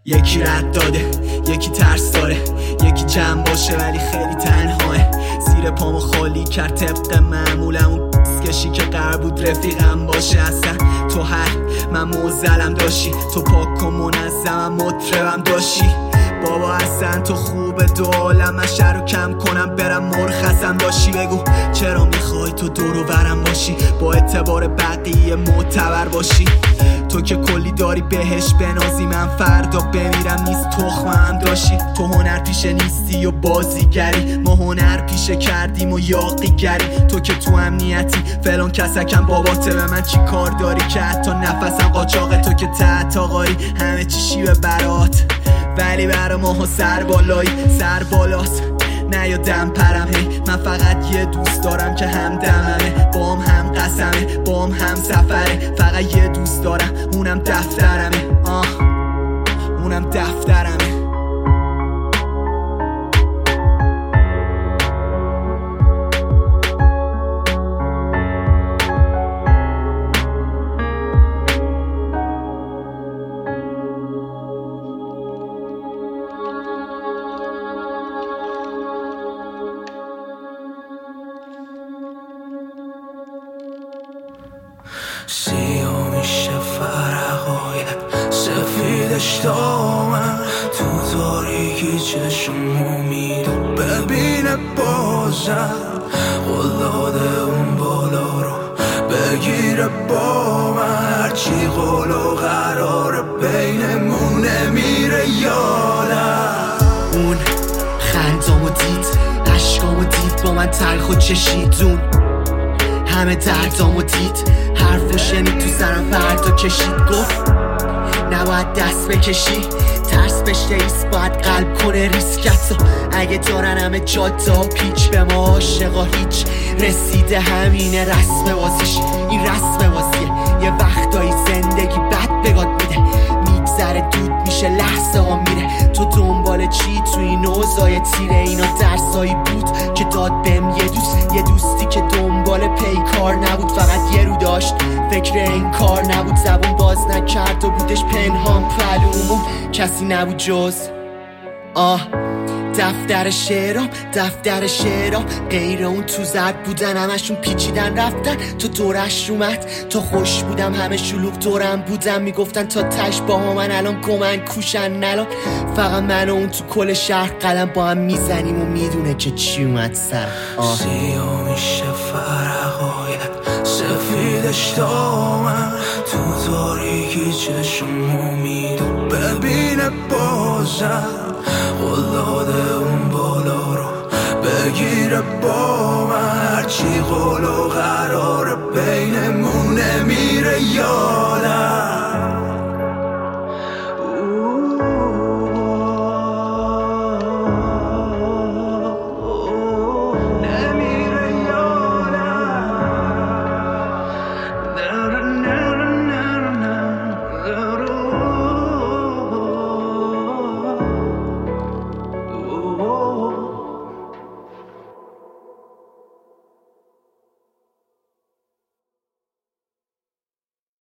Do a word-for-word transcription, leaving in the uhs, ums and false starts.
یکی رد داده، یکی ترس داره، یکی جمع باشه ولی خیلی تنهاه. زیر پامو خالی کرد طبق معمولم، اون کشی که قرار بود رفیقم باشه. اصلا تو هر من موزلم داشتی، تو پاک و منظمم مطربم داشتی. بابا اصلا تو خوبه دو عالم، من شر رو کم کنم برم مرخصم داشتی. بگو چرا میخوای تو دور و برم باشی، با اعتبار بقیه معتبر باشی. تو که کلی داری بهش بنازی، من فردا بمیرم نیست تخمم داشتی. تو هنر پیشه نیستی و بازیگری، ما هنر پیشه کردیم و یاقیگری. تو که تو امنیتی فلان کسکم، باباته به من چی کار داری که حتی نفسم قاچاقه. تو که تحت آقایی همه چی شیوه برات، ولی برا ماها سر بالایی سر بالاست. نه یا دم پرم هی، من فقط یه دوست دارم که هم دممه، بام هم قسمه، بام هم سفره. فقط یه دوست دارم اونم دفترمه، آه اونم دفترمه. سیاه میشه فرقایت سفیدش دامن، تو تاریکی چشمو میدو ببینه بازم. قلاده اون بالا رو بگیره با من، هرچی قول و قراره بینمون نمیره یادم. اون خندامو دید، عشقامو دید، با من تلخ و چشیدون. همه دردامو دید، حرفو شنید تو سرم فردا کشید. گفت نباید دست بکشی، ترس بشته ایست، باید قلب کنه ریسکتو. اگه دارن همه جادا پیچ، به ما عاشقا هیچ رسیده همینه رسم بازیش. این رسم بازیه، یه وقتایی زندگی بد بگاد میده، میگذره دود میشه لحظه ها میره. تو دنبال چی تو این اوضاع تیره؟ اینا درسایی بود که داد بهم یه دوست، یه دوستی که دنبال پیکار نبود، فقط یه رو داشت فکر این کار نبود. زبون باز نکرد و بودش پنهان پلومون، کسی نبود جز آه دفتر شعرام. دفتر شعرام غیر اون تو زرد بودن، همشون پیچیدن رفتن تو دورش اومد. تو خوش بودم همه شلوغ دورم بودم، میگفتن تا تش با من الان گمن کوشن نلان. فقط من و اون تو کل شهر قلم با هم میزنیم و میدونه که چی اومد سر. سیاه میشه فرقایت سفیدش دامن، تو تاریکی چشمو میدو ببینه بازم. قلاده اون بالا رو بگیره با من، هرچی قول و قراره بینمون نمیره یاد.